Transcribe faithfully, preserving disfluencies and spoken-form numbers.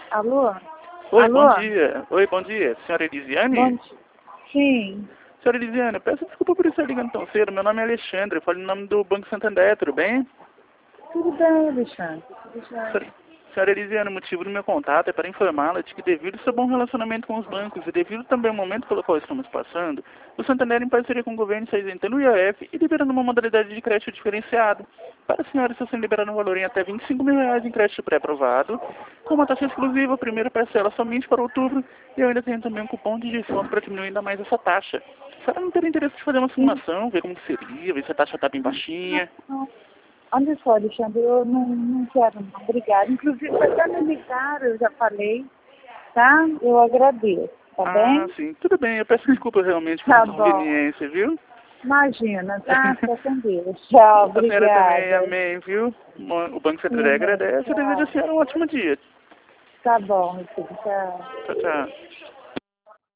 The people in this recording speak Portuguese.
Alô? Oi, Alô? bom dia. Oi, bom dia. Senhora Elisiane? Bom dia. Sim. Senhora Elisiane, peço desculpa por estar ligando tão cedo. Meu nome é Alexandre, eu falo em nome do Banco Santander, tudo bem? Tudo bem, Alexandre. Tudo Senhora bem. senhora Elisiane, o motivo do meu contato é para informá-la de que devido ao seu bom relacionamento com os bancos e devido também ao momento pelo qual estamos passando, o Santander, em parceria com o governo, está isentando o I O F e liberando uma modalidade de crédito diferenciado. Para a senhora, está sendo liberado um valor em até vinte e cinco mil reais em crédito pré-aprovado, com uma taxa exclusiva, a primeira parcela somente para outubro, e eu ainda tenho também um cupom de desconto para diminuir ainda mais essa taxa. A senhora não teria interesse de fazer uma simulação, ver como seria, ver se a taxa está bem baixinha? Olha só, Alexandre, eu não, não quero não. Obrigada. Inclusive, até me ligaram, eu já falei, tá? Eu agradeço, tá Ah, bem? sim. Tudo bem. Eu peço desculpa realmente por Tá bom. inconveniência, viu? Imagina, tá? Fica com Deus. Tchau, A senhora também, obrigada. amém, viu? O Banco Santander Sim, agradece. Eu desejo a tchau. senhora um ótimo dia. Tá bom, meu filho, tchau. Tchau, tchau.